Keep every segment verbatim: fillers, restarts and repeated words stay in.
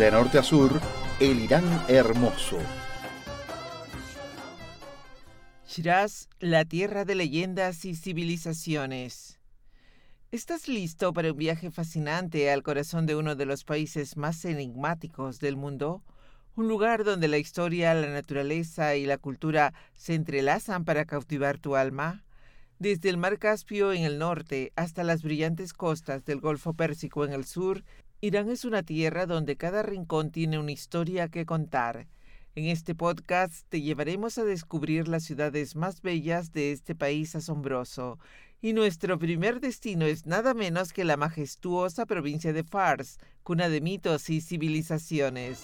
De norte a sur, el Irán hermoso. Shiraz, la tierra de leyendas y civilizaciones. ¿Estás listo para un viaje fascinante al corazón de uno de los países más enigmáticos del mundo? Un lugar donde la historia, la naturaleza y la cultura se entrelazan para cautivar tu alma. Desde el mar Caspio en el norte hasta las brillantes costas del Golfo Pérsico en el sur, Irán es una tierra donde cada rincón tiene una historia que contar. En este podcast te llevaremos a descubrir las ciudades más bellas de este país asombroso. Y nuestro primer destino es nada menos que la majestuosa provincia de Fars, cuna de mitos y civilizaciones.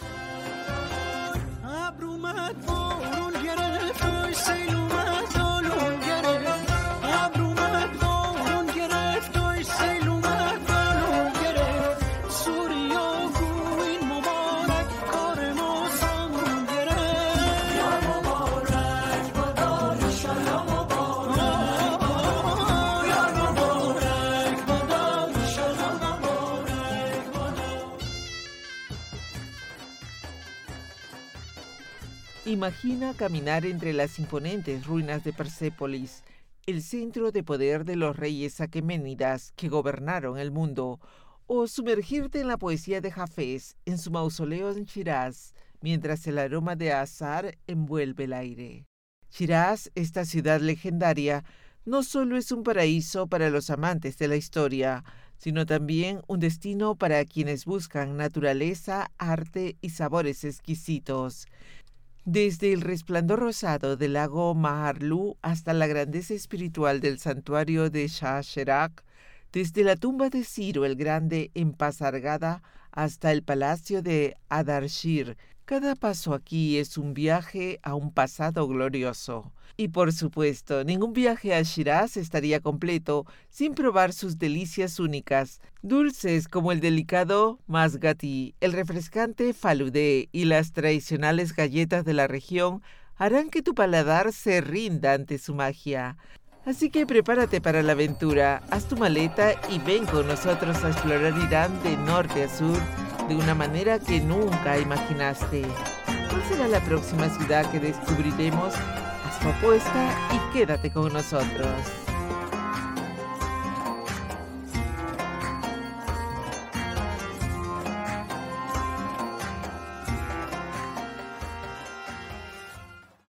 Imagina caminar entre las imponentes ruinas de Persépolis, el centro de poder de los reyes aqueménidas que gobernaron el mundo, o sumergirte en la poesía de Hafez en su mausoleo en Shiraz, mientras el aroma de azahar envuelve el aire. Shiraz, esta ciudad legendaria, no solo es un paraíso para los amantes de la historia, sino también un destino para quienes buscan naturaleza, arte y sabores exquisitos. Desde el resplandor rosado del lago Maharlu hasta la grandeza espiritual del santuario de Shah Cheragh, desde la tumba de Ciro el Grande en Pasargada hasta el palacio de Adarshir, cada paso aquí es un viaje a un pasado glorioso. Y por supuesto, ningún viaje a Shiraz estaría completo sin probar sus delicias únicas, dulces como el delicado masgati, el refrescante faludé y las tradicionales galletas de la región harán que tu paladar se rinda ante su magia. Así que prepárate para la aventura, haz tu maleta y ven con nosotros a explorar Irán de norte a sur de una manera que nunca imaginaste. ¿Cuál será la próxima ciudad que descubriremos? Haz tu apuesta y quédate con nosotros.